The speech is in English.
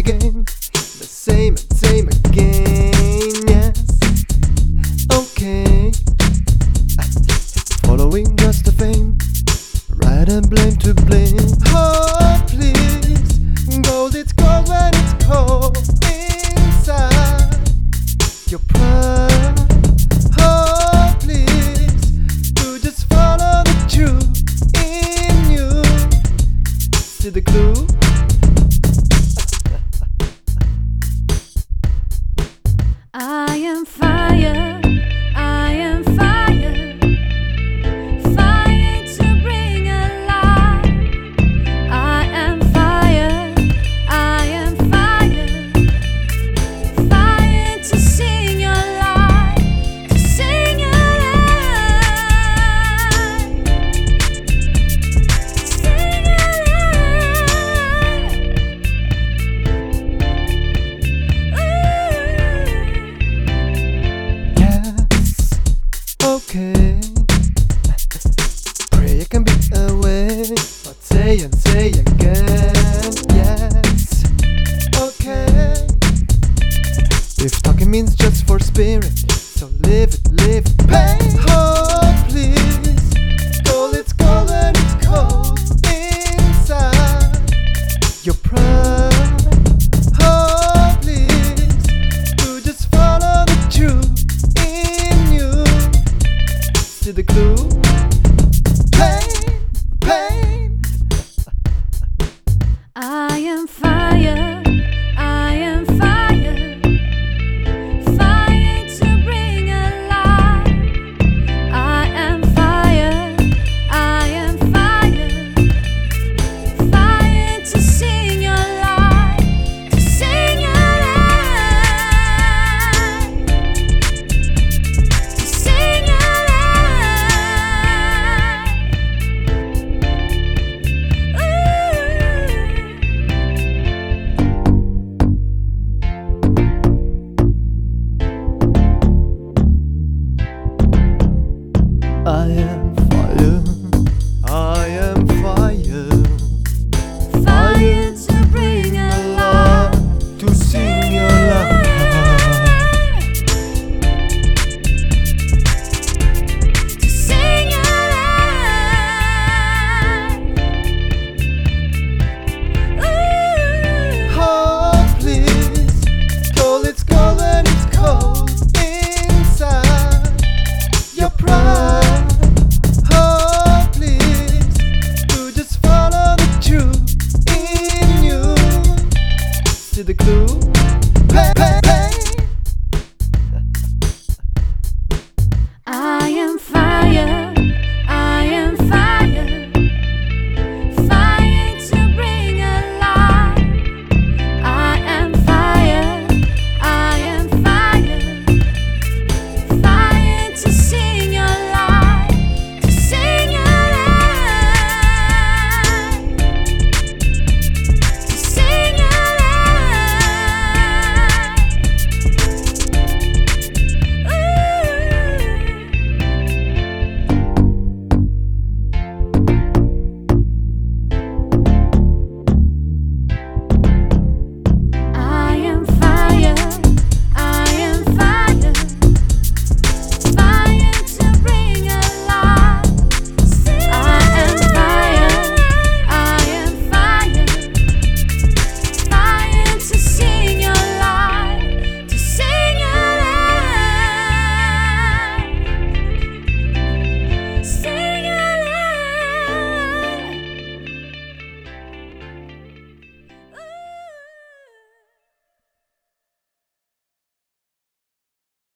again, the same and same again. Yes, okay. Following just the fame, right and blame to blame. Oh please, gold it's cold when it's cold inside your pride. Oh please, to just follow the truth in you. See the clue? I am fire, I am fire, fire to bring alive. I am fire, I am fire, fire to sing your life, to sing your life, to sing your Okay, prayer can be a way, but say and say again. Yes, okay. If talking means just for spirit, so live it, pay. Oh please, gold it's cold and it's cold inside your pride. Oh please, to just follow the truth in you. See the clue? Pain, pain. I am fire, I am fire, fire to bring alive. I am fire, I am fire, fire to sing your life, to sing your life, to sing your I am fire, I am fire, fire to bring alive, to sing your life, to sing your life. oh please, cold it's cold and it's cold inside your pride. Oh please, to just follow the truth in you. See the clue? Pain, pain, pain.